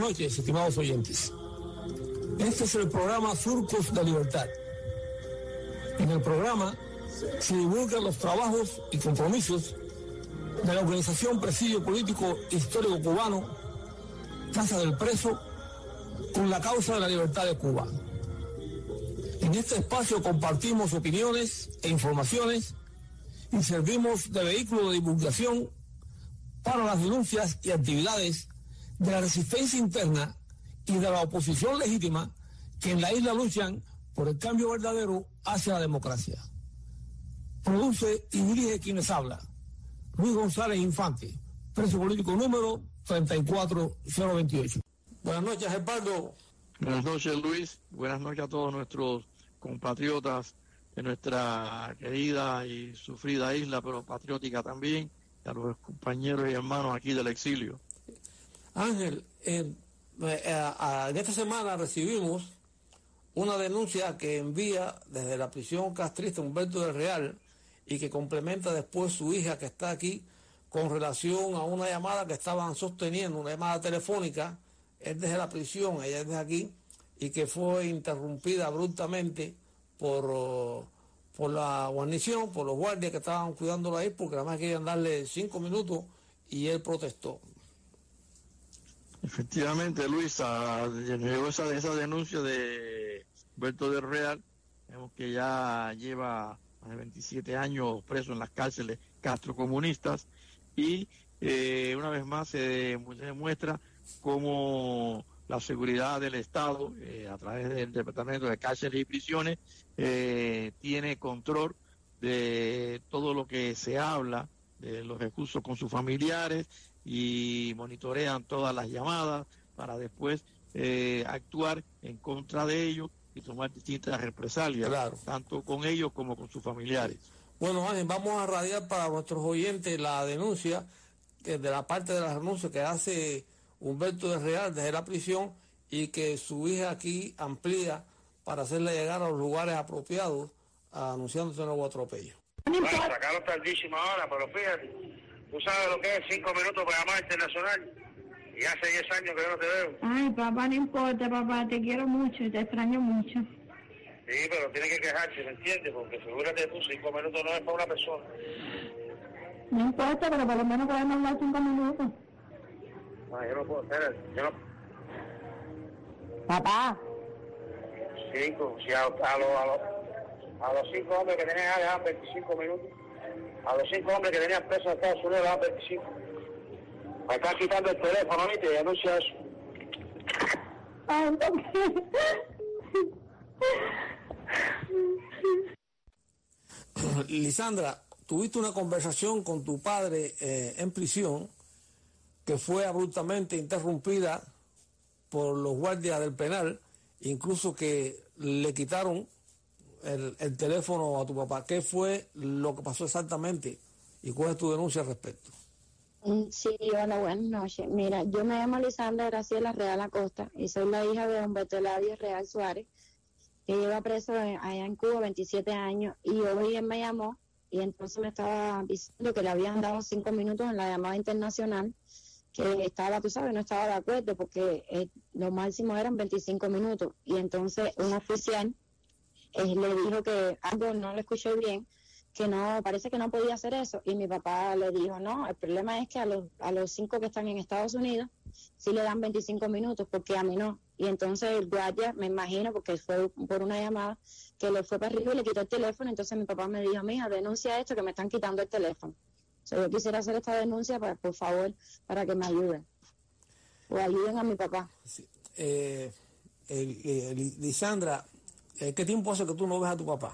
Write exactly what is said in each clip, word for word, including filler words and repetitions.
noches, estimados oyentes. Este es el programa Surcos de Libertad. En el programa se divulgan los trabajos y compromisos de la organización Presidio Político Histórico Cubano, Casa del Preso, con la causa de la libertad de Cuba. En este espacio compartimos opiniones e informaciones y servimos de vehículo de divulgación para las denuncias y actividades de la resistencia interna y de la oposición legítima que en la isla luchan por el cambio verdadero hacia la democracia. Produce y dirige quienes habla Luis González Infante, preso político número treinta y cuatro cero veintiocho. Buenas noches, Gerardo. Buenas noches, Luis. Buenas noches a todos nuestros compatriotas de nuestra querida y sufrida isla, pero patriótica también, y a los compañeros y hermanos aquí del exilio. Ángel, eh, eh, en esta semana recibimos una denuncia que envía desde la prisión castrista Humberto del Real y que complementa después su hija que está aquí con relación a una llamada que estaban sosteniendo, una llamada telefónica, él desde la prisión, ella desde aquí, y que fue interrumpida abruptamente por, por la guarnición, por los guardias que estaban cuidándola ahí, porque además querían darle cinco minutos y él protestó. Efectivamente, Luis, llegó esa, esa denuncia de Humberto del Real, vemos que ya lleva más de veintisiete años preso en las cárceles castrocomunistas y eh, una vez más se, se demuestra cómo la seguridad del Estado, eh, a través del Departamento de Cárceles y Prisiones, eh, tiene control de todo lo que se habla, de los recursos con sus familiares, y monitorean todas las llamadas para después eh, actuar en contra de ellos y tomar distintas represalias, claro, tanto con ellos como con sus familiares. Bueno, Ángel, vamos a radiar para nuestros oyentes la denuncia, que de la parte de la denuncia que hace Humberto del Real desde la prisión y que su hija aquí amplía para hacerle llegar a los lugares apropiados, anunciando este nuevo atropello. Bueno, sacaron tardísima hora, pero fíjate, tú sabes lo que es cinco minutos para llamar internacional y hace diez años que yo no te veo. Ay, papá, no importa, papá, te quiero mucho y te extraño mucho. Sí, pero tiene que quejarse, ¿me entiendes? Porque figúrate tú, cinco minutos no es para una persona. No importa, pero por lo menos podemos hablar cinco minutos. No, yo no puedo, espérate, yo no... Papá. Cinco, si a, a, lo, a, lo, a los cinco hombres que tenían allá veinticinco minutos, a los cinco hombres que tenían presos en Estados Unidos daban veinticinco. Me están quitando el teléfono, ¿viste? Y anuncia eso. Ay, Lisandra, tuviste una conversación con tu padre eh, en prisión que fue abruptamente interrumpida por los guardias del penal, incluso que le quitaron el, el teléfono a tu papá. ¿Qué fue lo que pasó exactamente y cuál es tu denuncia al respecto? Sí, hola, buenas noches. Mira, yo me llamo Lisandra Graciela Real Acosta y soy la hija de Humberto Eladio Real Suárez, que lleva preso allá en Cuba veintisiete años, y hoy él me llamó y entonces me estaba diciendo que le habían dado cinco minutos en la llamada internacional, que estaba, tú sabes, no estaba de acuerdo porque eh, lo máximo eran veinticinco minutos, y entonces un oficial eh, le dijo que algo no lo escuché bien, que no, parece que no podía hacer eso, y mi papá le dijo, no, el problema es que a los, a los cinco que están en Estados Unidos sí le dan veinticinco minutos, porque a mí no. Y entonces el guardia, me imagino, porque fue por una llamada, que le fue para arriba y le quitó el teléfono. Entonces mi papá me dijo, mija, denuncia esto, que me están quitando el teléfono. O sea, yo quisiera hacer esta denuncia, para, por favor, para que me ayuden. O ayuden a mi papá. Sí. Eh, eh, eh, Lisandra, eh, ¿qué tiempo hace que tú no ves a tu papá?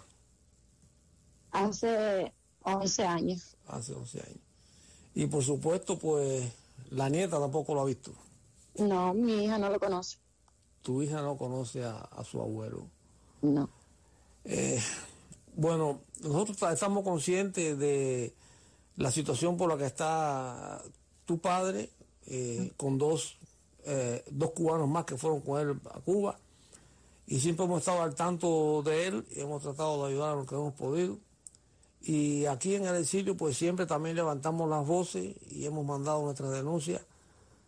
Hace once años. Hace once años. Y por supuesto, pues, la nieta tampoco lo ha visto. No, mi hija no lo conoce. Tu hija no conoce a, a su abuelo. No. Eh, bueno, nosotros estamos conscientes de la situación por la que está tu padre, eh, con dos, eh, dos cubanos más que fueron con él a Cuba, y siempre hemos estado al tanto de él y hemos tratado de ayudar a lo que hemos podido. Y aquí en el exilio pues siempre también levantamos las voces y hemos mandado nuestras denuncias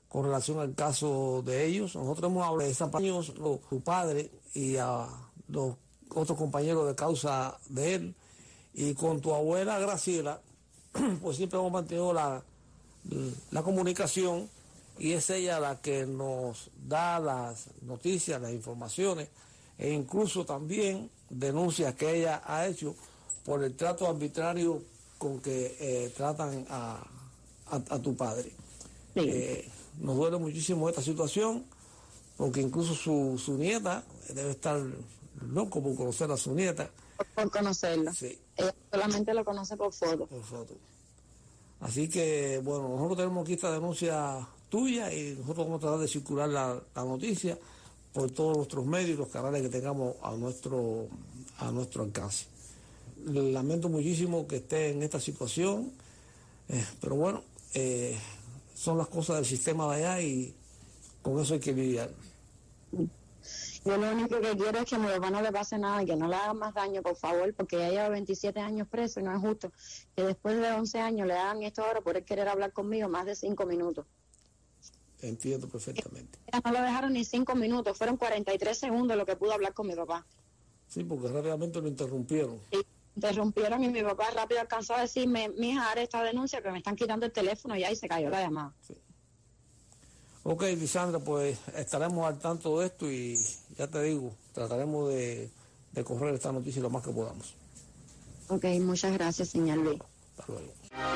con relación al caso de ellos. Nosotros hemos hablado de Zapaños, su padre y a los otros compañeros de causa de él, y con tu abuela Graciela, pues siempre hemos mantenido la, la comunicación, y es ella la que nos da las noticias, las informaciones, e incluso también denuncias que ella ha hecho por el trato arbitrario con que eh, tratan a, a, a tu padre. Sí. Eh, nos duele muchísimo esta situación, porque incluso su, su nieta debe estar loco por conocer a su nieta. Por conocerla. Sí. Ella solamente lo conoce por foto. Por foto. Así que, bueno, nosotros tenemos aquí esta denuncia tuya y nosotros vamos a tratar de circular la, la noticia por todos nuestros medios y los canales que tengamos a nuestro, a nuestro alcance. Lamento muchísimo que esté en esta situación, eh, pero bueno, eh, son las cosas del sistema de allá y con eso hay que lidiar. Yo lo único que quiero es que a mi papá no le pase nada, que no le hagan más daño, por favor, porque ya lleva veintisiete años preso y no es justo que después de once años le hagan esto ahora por él querer hablar conmigo más de cinco minutos. Entiendo perfectamente. No lo dejaron ni cinco minutos, fueron cuarenta y tres segundos lo que pudo hablar con mi papá. Sí, porque rápidamente lo interrumpieron. Sí, interrumpieron y mi papá rápido alcanzó a decirme, mija, haré esta denuncia que me están quitando el teléfono ya, y se cayó la llamada. Sí. Ok, Lisandra, pues estaremos al tanto de esto y ya te digo, trataremos de, de correr esta noticia lo más que podamos. Ok, muchas gracias, señor Luis. Hasta luego.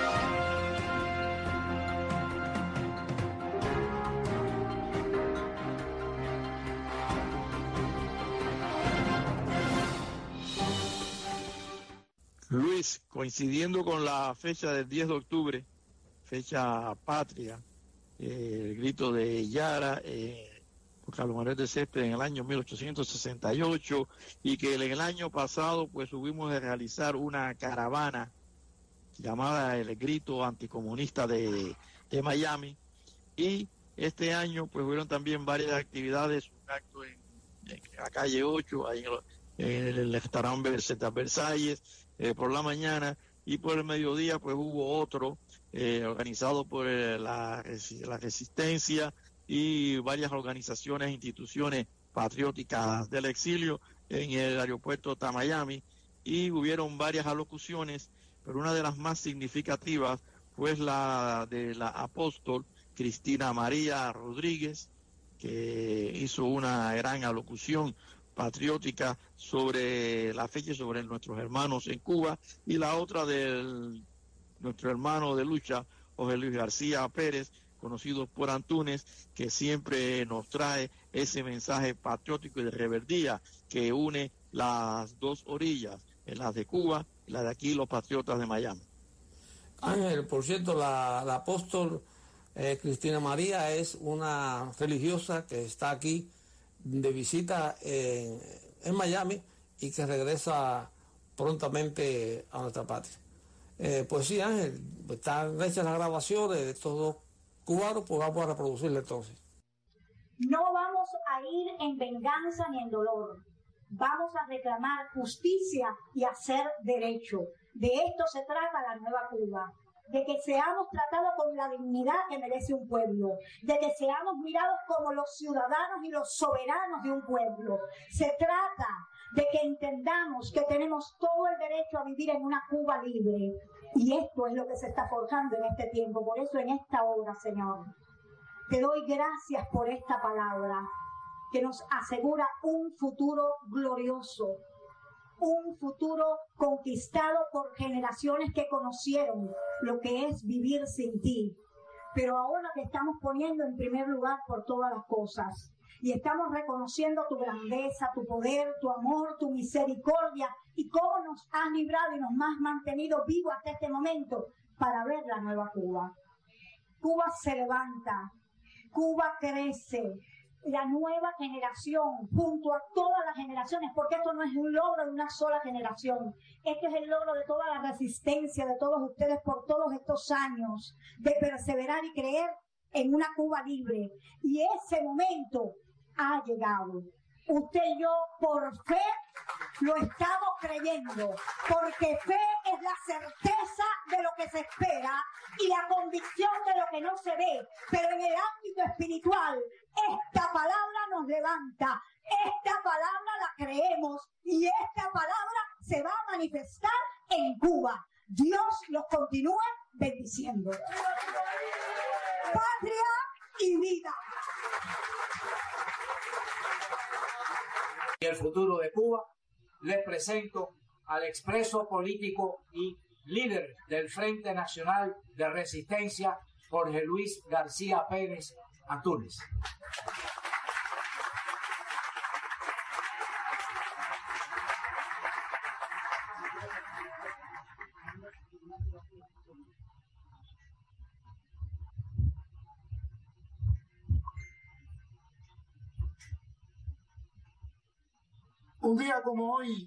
Luis, coincidiendo con la fecha del diez de octubre, fecha patria, eh, el grito de Yara, eh, por Carlos Manuel de Céspedes en el año mil ochocientos sesenta y ocho, y que en el año pasado pues tuvimos de realizar una caravana llamada el Grito Anticomunista de, de Miami, y este año pues hubieron también varias actividades, un acto en, en la calle ocho, ahí en el, en el restaurante Versalles, eh, por la mañana, y por el mediodía pues hubo otro eh, organizado por eh, la, la Resistencia y varias organizaciones e instituciones patrióticas del exilio en el aeropuerto de Miami, y hubieron varias alocuciones, pero una de las más significativas fue la de la apóstol Cristina María Rodríguez, que hizo una gran alocución patriótica sobre la fecha, sobre nuestros hermanos en Cuba, y la otra de nuestro hermano de lucha, José Luis García Pérez, conocido por Antunes, que siempre nos trae ese mensaje patriótico y de rebeldía que une las dos orillas, las de Cuba y la de aquí, los patriotas de Miami. Ángel, por cierto, la, la apóstol eh, Cristina María es una religiosa que está aquí de visita en, en Miami y que regresa prontamente a nuestra patria. Eh, pues sí, Ángel, están hechas las grabaciones de estos dos cubanos, pues vamos a reproducirle entonces. No vamos a ir en venganza ni en dolor. Vamos a reclamar justicia y hacer derecho. De esto se trata la nueva Cuba. De que seamos tratados con la dignidad que merece un pueblo, de que seamos mirados como los ciudadanos y los soberanos de un pueblo. Se trata de que entendamos que tenemos todo el derecho a vivir en una Cuba libre, y esto es lo que se está forjando en este tiempo. Por eso en esta hora, Señor, te doy gracias por esta palabra que nos asegura un futuro glorioso, un futuro conquistado por generaciones que conocieron lo que es vivir sin ti. Pero ahora te estamos poniendo en primer lugar por todas las cosas. Y estamos reconociendo tu grandeza, tu poder, tu amor, tu misericordia, y cómo nos has librado y nos has mantenido vivos hasta este momento para ver la nueva Cuba. Cuba se levanta, Cuba crece. La nueva generación, junto a todas las generaciones, porque esto no es un logro de una sola generación, este es el logro de toda la resistencia de todos ustedes por todos estos años de perseverar y creer en una Cuba libre, y ese momento ha llegado. Usted y yo, por fe, lo estamos creyendo, porque fe es la certeza de lo que se espera y la convicción de lo que no se ve. Pero en el ámbito espiritual, esta palabra nos levanta, esta palabra la creemos y esta palabra se va a manifestar en Cuba. Dios los continúe bendiciendo. Patria y vida. Y el futuro de Cuba, les presento al expreso político y líder del Frente Nacional de Resistencia, Jorge Luis García Pérez Antúnez. Un día como hoy,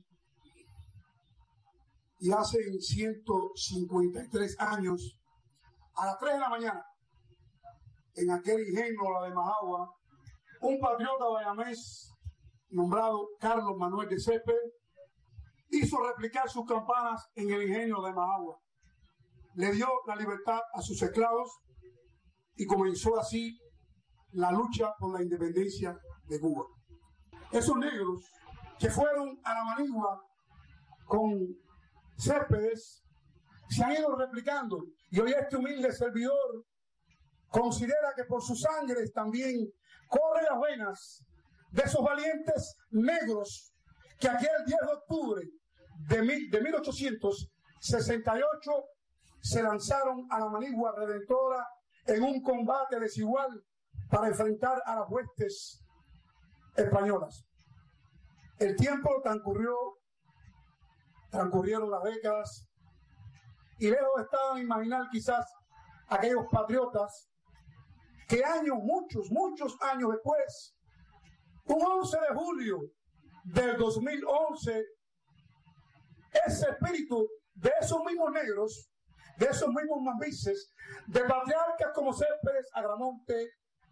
y hace ciento cincuenta y tres años, a las tres de la mañana, en aquel ingenio, la de Majagua, un patriota bayamés nombrado Carlos Manuel de Céspedes hizo replicar sus campanas en el ingenio de Majagua. Le dio la libertad a sus esclavos y comenzó así la lucha por la independencia de Cuba. Esos negros que fueron a la manigua con Céspedes se han ido replicando, y hoy este humilde servidor considera que por sus sangres también corren las venas de esos valientes negros que aquel diez de octubre de, mil, de mil ochocientos sesenta y ocho se lanzaron a la manigua redentora en un combate desigual para enfrentar a las huestes españolas. El tiempo transcurrió, transcurrieron las décadas, y lejos estaban a imaginar quizás aquellos patriotas que años, muchos, muchos años después, un once de julio del dos mil once, ese espíritu de esos mismos negros, de esos mismos mamises, de patriarcas como Céspedes, Agramonte,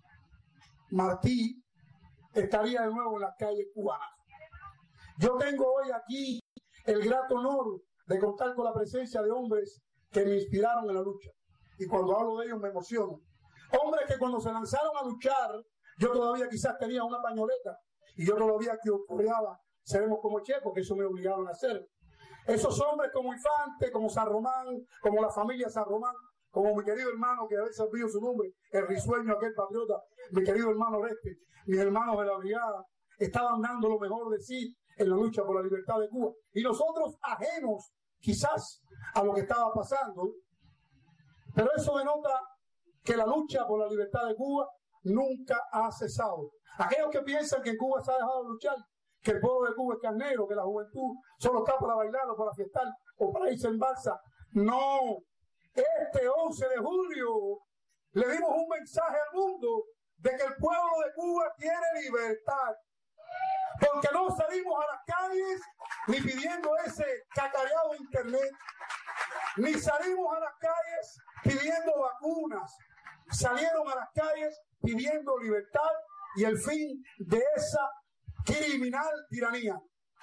Martí, estaría de nuevo en las calles cubanas. Yo tengo hoy aquí el grato honor de contar con la presencia de hombres que me inspiraron en la lucha. Y cuando hablo de ellos me emociono. Hombres que cuando se lanzaron a luchar, yo todavía quizás tenía una pañoleta y yo todavía que ocurriaba, seremos como Che, porque eso me obligaron a hacer. Esos hombres como Infante, como San Román, como la familia San Román, como mi querido hermano que a veces olvido su nombre, el risueño aquel patriota, mi querido hermano Oreste, mis hermanos de la brigada, estaban dando lo mejor de sí en la lucha por la libertad de Cuba. Y nosotros ajenos quizás a lo que estaba pasando, pero eso denota que la lucha por la libertad de Cuba nunca ha cesado. Aquellos que piensan que en Cuba se ha dejado de luchar, que el pueblo de Cuba es carnero, que la juventud solo está para bailar o para fiestar o para irse en balsa, no. Este once de julio le dimos un mensaje al mundo de que el pueblo de Cuba tiene libertad. Porque no salimos a las calles ni pidiendo ese cacareado internet, ni salimos a las calles pidiendo vacunas. Salieron a las calles pidiendo libertad y el fin de esa criminal tiranía.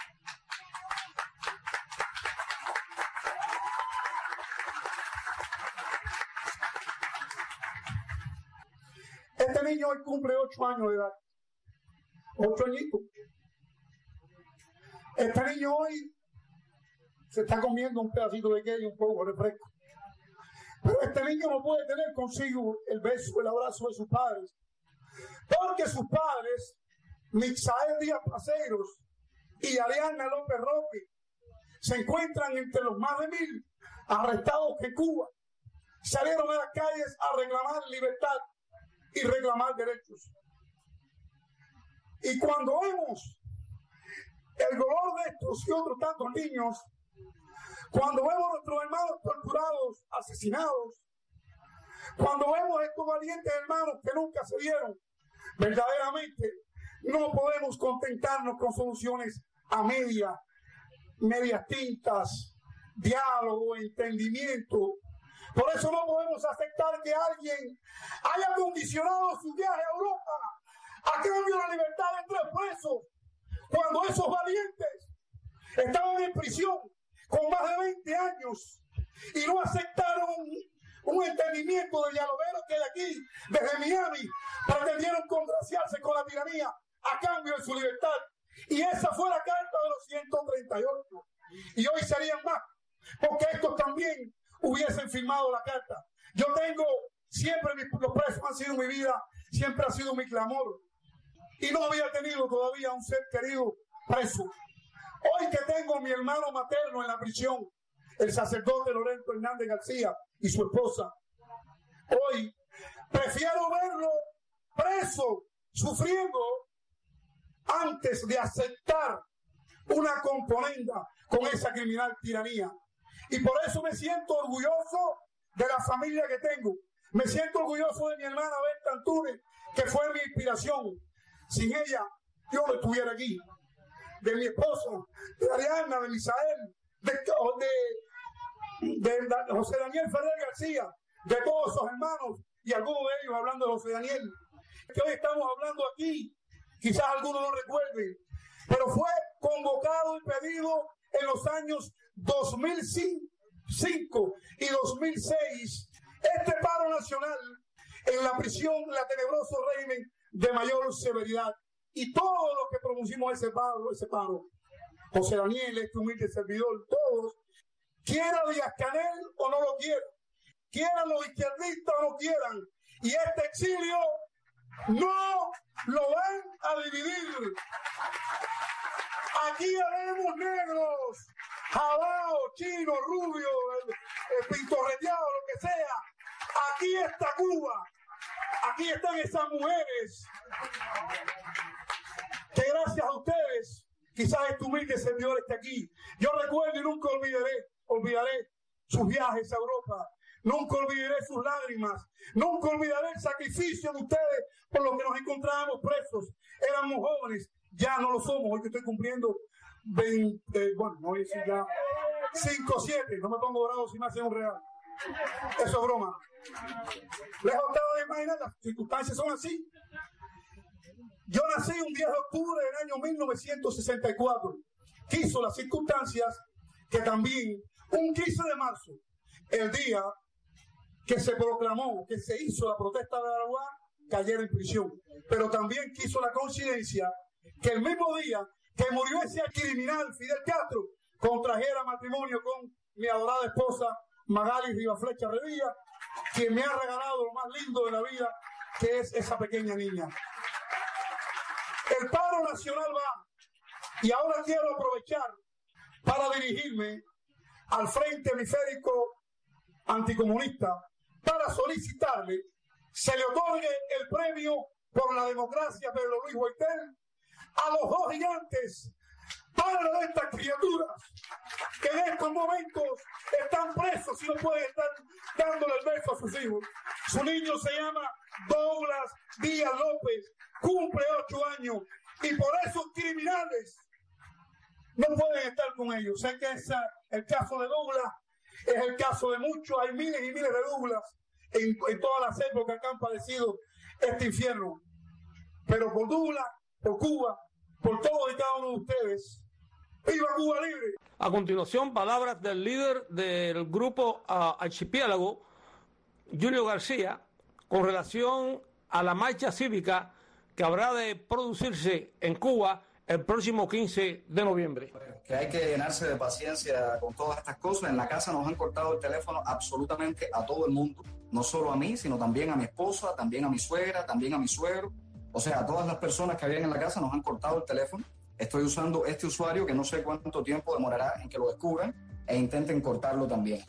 Este niño hoy cumple ocho años de edad. Ocho añitos. Este niño hoy se está comiendo un pedacito de queso y un poco de refresco. Pero este niño no puede tener consigo el beso, el abrazo de sus padres. Porque sus padres, Mixael Díaz Placeros y Ariana López Roque, se encuentran entre los más de mil arrestados que Cuba salieron a las calles a reclamar libertad y reclamar derechos. Y cuando vemos el dolor de estos y otros tantos niños, cuando vemos a nuestros hermanos torturados, asesinados, cuando vemos a estos valientes hermanos que nunca se dieron, verdaderamente no podemos contentarnos con soluciones a media, medias tintas, diálogo, entendimiento. Por eso no podemos aceptar que alguien haya condicionado su viaje a Europa a cambio de la libertad de tres presos, cuando esos valientes estaban en prisión con más de veinte años y no aceptaron un, un entendimiento de dialogueros que de aquí, desde Miami, pretendieron congraciarse con la tiranía a cambio de su libertad. Y esa fue la carta de los ciento treinta y ocho. Y hoy serían más, porque estos también hubiesen firmado la carta. Yo tengo, siempre mis, los presos han sido mi vida, siempre ha sido mi clamor. Y no había tenido todavía un ser querido preso. Hoy que tengo a mi hermano materno en la prisión, el sacerdote Lorenzo Hernández García y su esposa, hoy prefiero verlo preso, sufriendo, antes de aceptar una componenda con esa criminal tiranía. Y por eso me siento orgulloso de la familia que tengo. Me siento orgulloso de mi hermana Berta Antunes, que fue mi inspiración. Sin ella, yo no estuviera aquí. De mi esposa, de Ariana, de Misael, de, de, de, de José Daniel Ferrer García, de todos esos hermanos, y algunos de ellos hablando de José Daniel, que hoy estamos hablando aquí. Quizás algunos no recuerden, pero fue convocado y pedido en los años dos mil cinco y dos mil seis este paro nacional en la prisión, la tenebroso régimen de mayor severidad. Y todos los que propusimos ese paro, ese paro, José Daniel, este humilde servidor, todos, quiera Díaz-Canel o no lo quieran, quieran los izquierdistas o no quieran, y este exilio no lo van a dividir. Aquí haremos negros, jabaos, chinos, rubios, pintorreteados, lo que sea. Aquí está Cuba. Aquí están esas mujeres que gracias a ustedes, quizás este humilde servidor esté aquí. Yo recuerdo y nunca olvidaré, olvidaré sus viajes a Europa. Nunca olvidaré sus lágrimas. Nunca olvidaré el sacrificio de ustedes por lo que nos encontrábamos presos. Éramos jóvenes, ya no lo somos. Hoy que estoy cumpliendo veinte, bueno, no voy a decir ya cinco, siete. No me pongo bravo si me hacen un real. Eso es broma. Les estaba de imaginar, las circunstancias son así. Yo nací un diez de octubre del año mil novecientos sesenta y cuatro. Quiso las circunstancias que también un quince de marzo, el día que se proclamó, que se hizo la protesta de Aragua, cayera en prisión. Pero también quiso la coincidencia que el mismo día que murió ese criminal Fidel Castro, contrajera matrimonio con mi adorada esposa Magali Rivaflecha Revilla, quien me ha regalado lo más lindo de la vida, que es esa pequeña niña. El paro nacional va, y ahora quiero aprovechar para dirigirme al Frente Hemisférico Anticomunista para solicitarle se le otorgue el premio por la democracia Pedro Luis Boitel a los dos gigantes, padres de estas criaturas que en estos momentos están presos y no pueden estar dándole el beso a sus hijos. Su niño se llama Douglas Díaz López, cumple ocho años y por esos criminales no pueden estar con ellos. Sé que es el caso de Douglas, es el caso de muchos, hay miles y miles de Douglas en, en todas las épocas que han padecido este infierno. Pero por Douglas, por Cuba, por todos y cada uno de ustedes, ¡viva Cuba libre! A continuación, palabras del líder del grupo uh, Archipiélago, Julio García, con relación a la marcha cívica que habrá de producirse en Cuba el próximo quince de noviembre. Que hay que llenarse de paciencia con todas estas cosas. En la casa nos han cortado el teléfono absolutamente a todo el mundo, no solo a mí, sino también a mi esposa, también a mi suegra, también a mi suegro. O sea, a todas las personas que habían en la casa nos han cortado el teléfono. Estoy usando este usuario que no sé cuánto tiempo demorará en que lo descubran e intenten cortarlo también.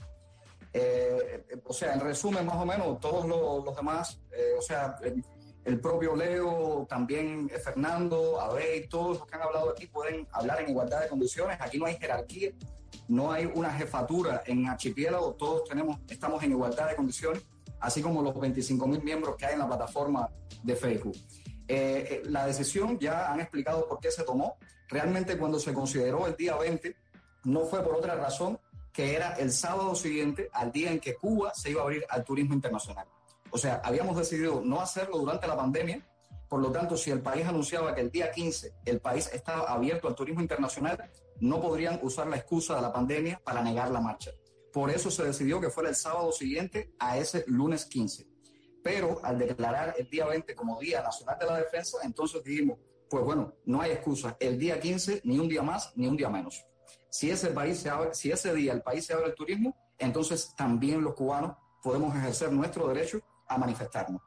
Eh, o sea, en resumen, más o menos, todos los, los demás, eh, o sea, el, el propio Leo, también Fernando, Abel, todos los que han hablado aquí pueden hablar en igualdad de condiciones. Aquí no hay jerarquía, no hay una jefatura en Archipiélago, todos tenemos, estamos en igualdad de condiciones, así como los veinticinco mil miembros que hay en la plataforma de Facebook. Eh, la decisión ya han explicado por qué se tomó. Realmente cuando se consideró el día veinte no fue por otra razón que era el sábado siguiente al día en que Cuba se iba a abrir al turismo internacional. O sea, habíamos decidido no hacerlo durante la pandemia. Por lo tanto, si el país anunciaba que el día quince el país estaba abierto al turismo internacional, no podrían usar la excusa de la pandemia para negar la marcha. Por eso se decidió que fuera el sábado siguiente a ese lunes quince. Pero al declarar el día veinte como Día Nacional de la Defensa, entonces dijimos, pues bueno, no hay excusa. El día quince, ni un día más, ni un día menos. Si ese, país se abre, si ese día el país se abre al turismo, entonces también los cubanos podemos ejercer nuestro derecho a manifestarnos.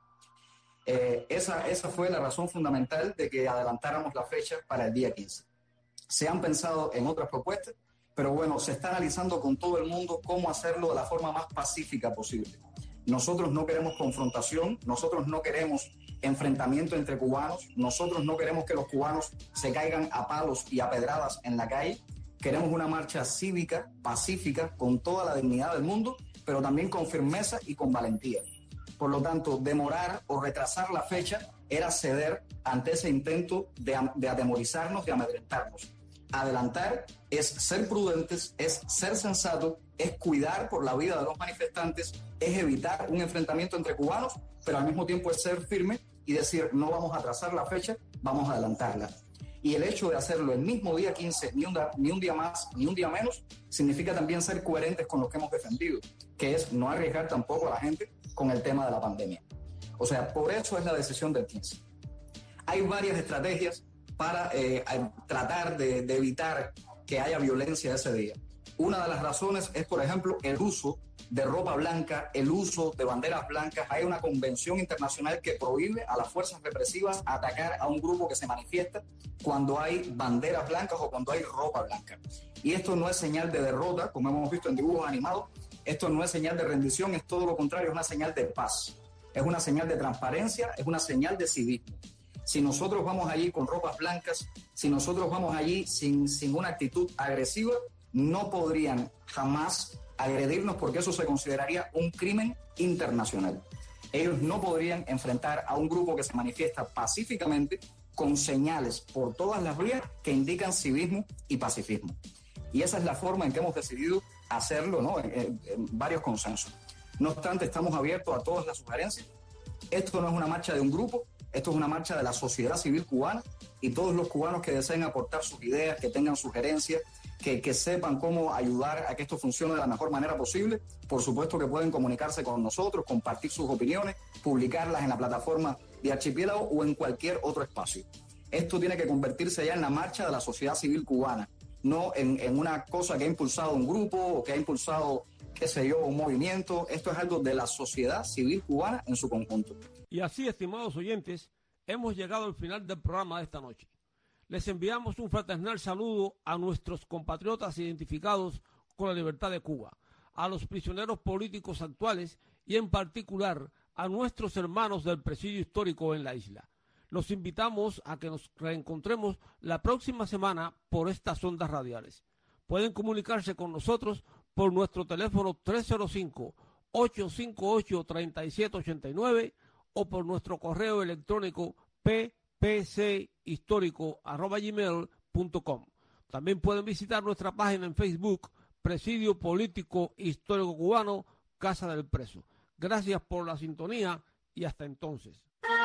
Eh, esa, esa fue la razón fundamental de que adelantáramos la fecha para el día quince. Se han pensado en otras propuestas, pero bueno, se está analizando con todo el mundo cómo hacerlo de la forma más pacífica posible. Nosotros no queremos confrontación, nosotros no queremos enfrentamiento entre cubanos, nosotros no queremos que los cubanos se caigan a palos y a pedradas en la calle. Queremos una marcha cívica, pacífica, con toda la dignidad del mundo, pero también con firmeza y con valentía. Por lo tanto, demorar o retrasar la fecha era ceder ante ese intento de, de atemorizarnos, de amedrentarnos. Adelantar es ser prudentes, es ser sensato, es cuidar por la vida de los manifestantes, es evitar un enfrentamiento entre cubanos, pero al mismo tiempo es ser firme y decir, no vamos a atrasar la fecha, vamos a adelantarla. Y el hecho de hacerlo el mismo día quince, ni un, ni un día más, ni un día menos, significa también ser coherentes con lo que hemos defendido, que es no arriesgar tampoco a la gente con el tema de la pandemia. O sea, por eso es la decisión del quince. Hay varias estrategias para eh, tratar de, de evitar que haya violencia ese día. Una de las razones es, por ejemplo, el uso de ropa blanca, el uso de banderas blancas. Hay una convención internacional que prohíbe a las fuerzas represivas atacar a un grupo que se manifiesta cuando hay banderas blancas o cuando hay ropa blanca. Y esto no es señal de derrota, como hemos visto en dibujos animados, esto no es señal de rendición, es todo lo contrario, es una señal de paz, es una señal de transparencia, es una señal de civismo. Si nosotros vamos allí con ropas blancas, si nosotros vamos allí sin, sin una actitud agresiva, no podrían jamás agredirnos porque eso se consideraría un crimen internacional. Ellos no podrían enfrentar a un grupo que se manifiesta pacíficamente con señales por todas las vías que indican civismo y pacifismo. Y esa es la forma en que hemos decidido hacerlo, ¿no? en, en, en varios consensos. No obstante, estamos abiertos a todas las sugerencias. Esto no es una marcha de un grupo, esto es una marcha de la sociedad civil cubana y todos los cubanos que deseen aportar sus ideas, que tengan sugerencias, que, que sepan cómo ayudar a que esto funcione de la mejor manera posible. Por supuesto que pueden comunicarse con nosotros, compartir sus opiniones, publicarlas en la plataforma de Archipiélago o en cualquier otro espacio. Esto tiene que convertirse ya en la marcha de la sociedad civil cubana, no en, en una cosa que ha impulsado un grupo o que ha impulsado, qué sé yo, un movimiento. Esto es algo de la sociedad civil cubana en su conjunto. Y así, estimados oyentes, hemos llegado al final del programa de esta noche. Les enviamos un fraternal saludo a nuestros compatriotas identificados con la libertad de Cuba, a los prisioneros políticos actuales y en particular a nuestros hermanos del presidio histórico en la isla. Los invitamos a que nos reencontremos la próxima semana por estas ondas radiales. Pueden comunicarse con nosotros por nuestro teléfono tres cero cinco, ocho cinco ocho, tres siete ocho nueve o por nuestro correo electrónico p p c histórico arroba gmail punto com. También pueden visitar nuestra página en Facebook, Presidio Político Histórico Cubano, Casa del Preso. Gracias por la sintonía y hasta entonces.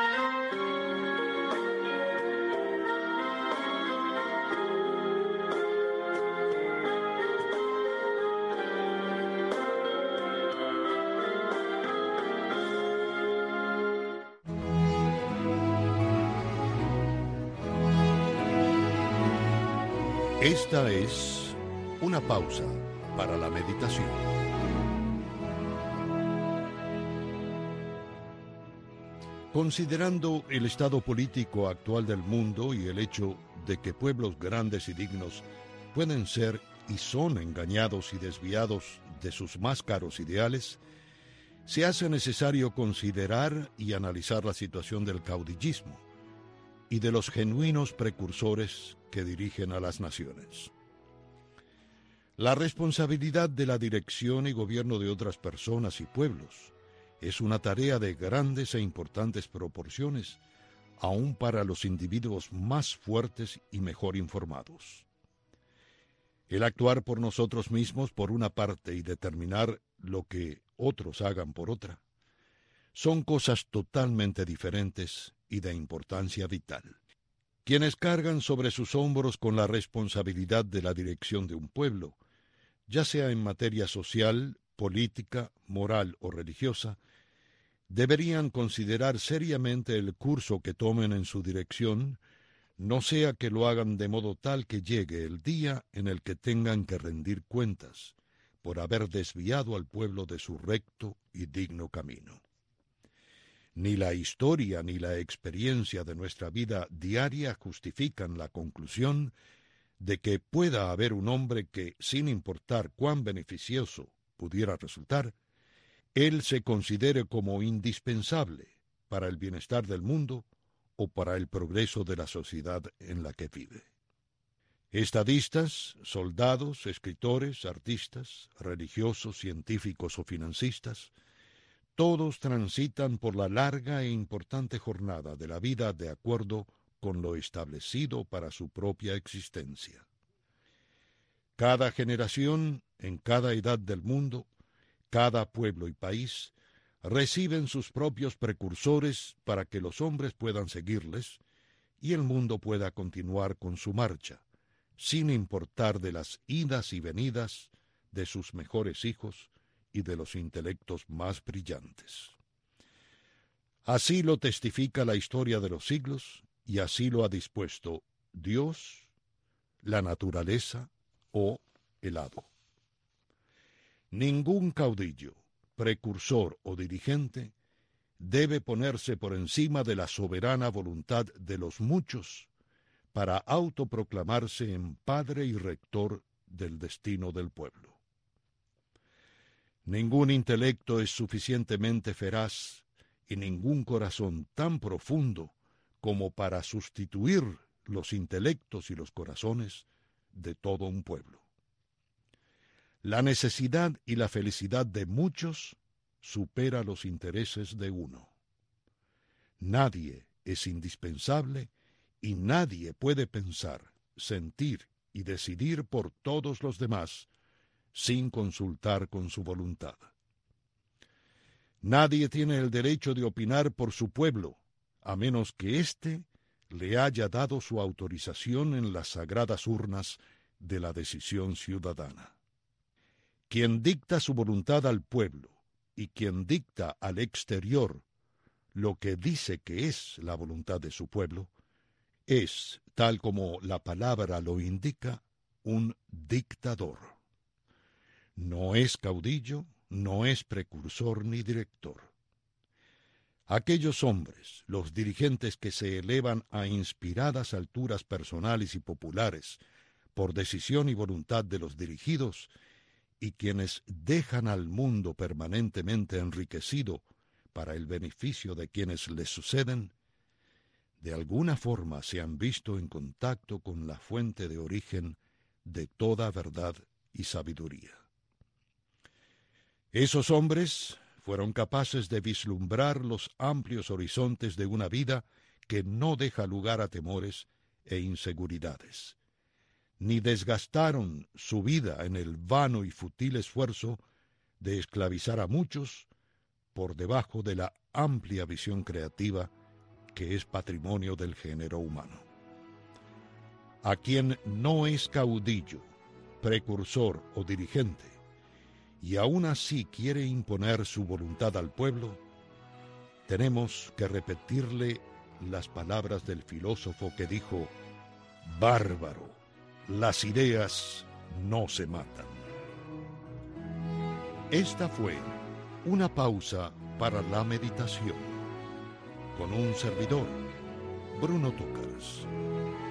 Esta es una pausa para la meditación. Considerando el estado político actual del mundo y el hecho de que pueblos grandes y dignos pueden ser y son engañados y desviados de sus más caros ideales, se hace necesario considerar y analizar la situación del caudillismo y de los genuinos precursores que dirigen a las naciones. La responsabilidad de la dirección y gobierno de otras personas y pueblos es una tarea de grandes e importantes proporciones, aun para los individuos más fuertes y mejor informados. El actuar por nosotros mismos por una parte y determinar lo que otros hagan por otra, son cosas totalmente diferentes y de importancia vital. quienes cargan sobre sus hombros con la responsabilidad de la dirección de un pueblo, ya sea en materia social, política, moral o religiosa, deberían considerar seriamente el curso que tomen en su dirección, no sea que lo hagan de modo tal que llegue el día en el que tengan que rendir cuentas por haber desviado al pueblo de su recto y digno camino. Ni la historia ni la experiencia de nuestra vida diaria justifican la conclusión de que pueda haber un hombre que, sin importar cuán beneficioso pudiera resultar, él se considere como indispensable para el bienestar del mundo o para el progreso de la sociedad en la que vive. Estadistas, soldados, escritores, artistas, religiosos, científicos o financistas, todos transitan por la larga e importante jornada de la vida de acuerdo con lo establecido para su propia existencia. Cada generación, en cada edad del mundo, cada pueblo y país, reciben sus propios precursores para que los hombres puedan seguirles y el mundo pueda continuar con su marcha, sin importar de las idas y venidas de sus mejores hijos y de los intelectos más brillantes. Así lo testifica la historia de los siglos y así lo ha dispuesto Dios, la naturaleza o el hado. Ningún caudillo, precursor o dirigente debe ponerse por encima de la soberana voluntad de los muchos para autoproclamarse en padre y rector del destino del pueblo. Ningún intelecto es suficientemente feraz y ningún corazón tan profundo como para sustituir los intelectos y los corazones de todo un pueblo. La necesidad y la felicidad de muchos supera los intereses de uno. Nadie es indispensable y nadie puede pensar, sentir y decidir por todos los demás sin consultar con su voluntad. Nadie tiene el derecho de opinar por su pueblo, a menos que éste le haya dado su autorización en las sagradas urnas de la decisión ciudadana. Quien dicta su voluntad al pueblo y quien dicta al exterior lo que dice que es la voluntad de su pueblo, es, tal como la palabra lo indica, un dictador. No es caudillo, no es precursor ni director. Aquellos hombres, los dirigentes que se elevan a inspiradas alturas personales y populares por decisión y voluntad de los dirigidos, y quienes dejan al mundo permanentemente enriquecido para el beneficio de quienes les suceden, de alguna forma se han visto en contacto con la fuente de origen de toda verdad y sabiduría. Esos hombres fueron capaces de vislumbrar los amplios horizontes de una vida que no deja lugar a temores e inseguridades, ni desgastaron su vida en el vano y fútil esfuerzo de esclavizar a muchos por debajo de la amplia visión creativa que es patrimonio del género humano. A quien no es caudillo, precursor o dirigente, y aún así quiere imponer su voluntad al pueblo, tenemos que repetirle las palabras del filósofo que dijo: «Bárbaro, las ideas no se matan». Esta fue una pausa para la meditación, con un servidor, Bruno Túcaras.